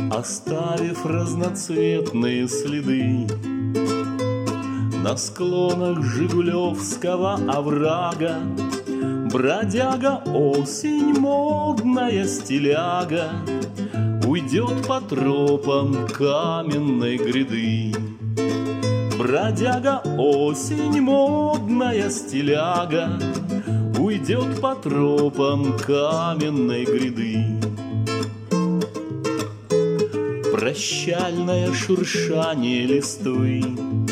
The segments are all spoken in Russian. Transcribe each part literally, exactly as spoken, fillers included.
оставив разноцветные следы на склонах Жигулевского оврага. Бродяга осень, модная стиляга, уйдет по тропам каменной гряды. Бродяга осень, модная стиляга, уйдет по тропам каменной гряды. Прощальное шуршание листвы,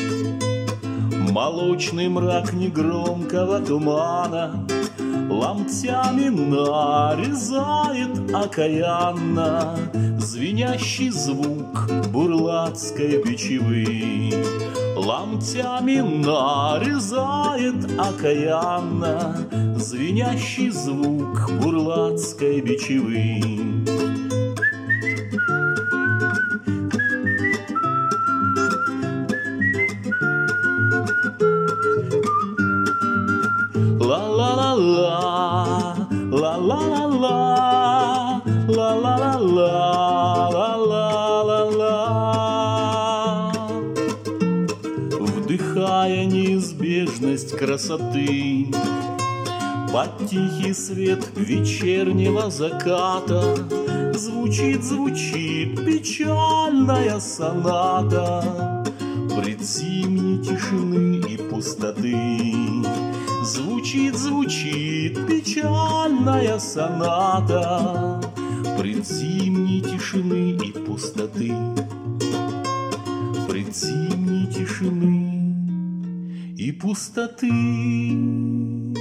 молочный мрак негромкого тумана ломтями нарезает окаянно звенящий звук бурлацкой бичевы. Ломтями нарезает окаянно звенящий звук бурлацкой бичевы. Ла-ла-ла-ла, ла-ла-ла-ла, ла-ла-ла-ла, ла-ла-ла-ла. Вдыхая неизбежность красоты, под тихий свет вечернего заката звучит, звучит печальная соната предзимней тишины и пустоты. Звучит, звучит печальная соната предзимней тишины и пустоты. Предзимней тишины и пустоты.